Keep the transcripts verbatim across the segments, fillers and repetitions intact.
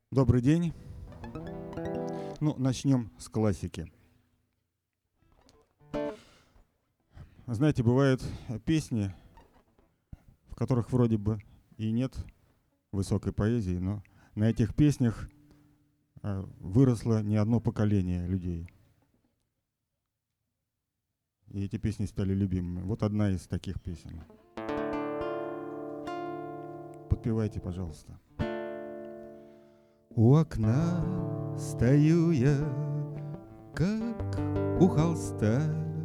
Добрый день. Ну, начнем с классики. Знаете, бывают песни, в которых вроде бы и нет высокой поэзии, но на этих песнях выросло не одно поколение людей. И эти песни стали любимыми. Вот одна из таких песен. Подпевайте, пожалуйста. У окна стою я, как у холста.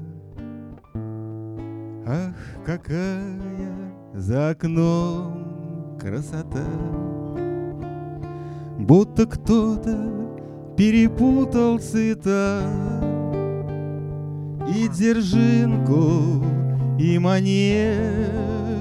Ах, какая за окном красота! Будто кто-то перепутал цвета, и дзержинку, и манеж.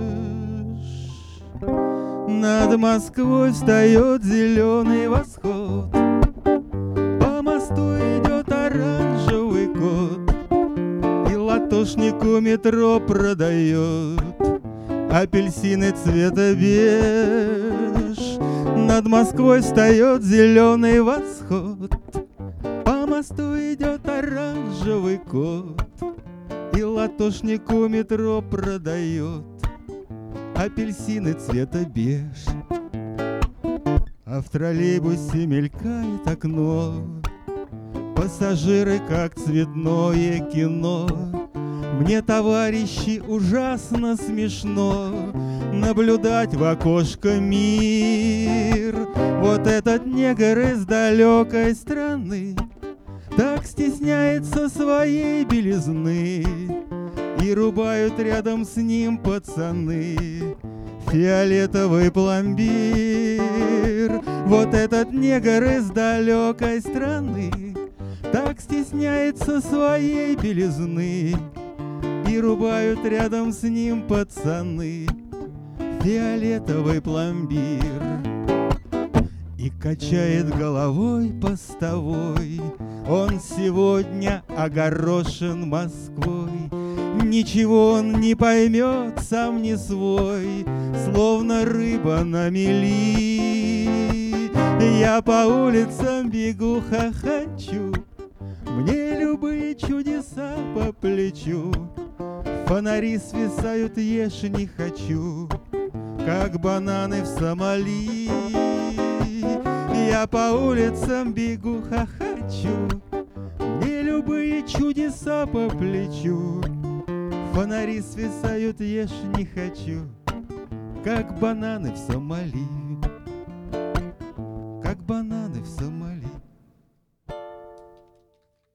Над Москвой встает зеленый восход, по мосту идет оранжевый кот, и латошнику метро продает апельсины цвета беж. Над Москвой встает зеленый восход, по мосту идет оранжевый кот, и латошнику метро продает апельсины цвета беж. А в троллейбусе мелькает окно, пассажиры как цветное кино. Мне, товарищи, ужасно смешно наблюдать в окошко мир. Вот этот негр из далекой страны так стесняется своей белизны, и рубают рядом с ним пацаны фиолетовый пломбир. Вот этот негр из далекой страны так стесняется своей белизны, и рубают рядом с ним пацаны фиолетовый пломбир. И качает головой постовой, он сегодня огорошен Москвой. Ничего он не поймет, сам не свой, словно рыба на мели. Я по улицам бегу, хохочу, мне любые чудеса по плечу. Фонари свисают, ешь не хочу, как бананы в Сомали. Я по улицам бегу, хохочу, мне любые чудеса по плечу. Фонари свисают, ешь не хочу, как бананы в Сомали, как бананы в Сомали.